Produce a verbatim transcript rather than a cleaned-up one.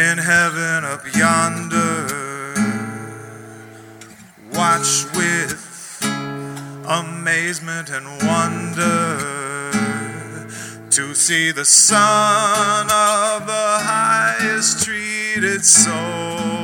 in heaven up yonder, watch with amazement and wonder to see the Son of the highest treated soul.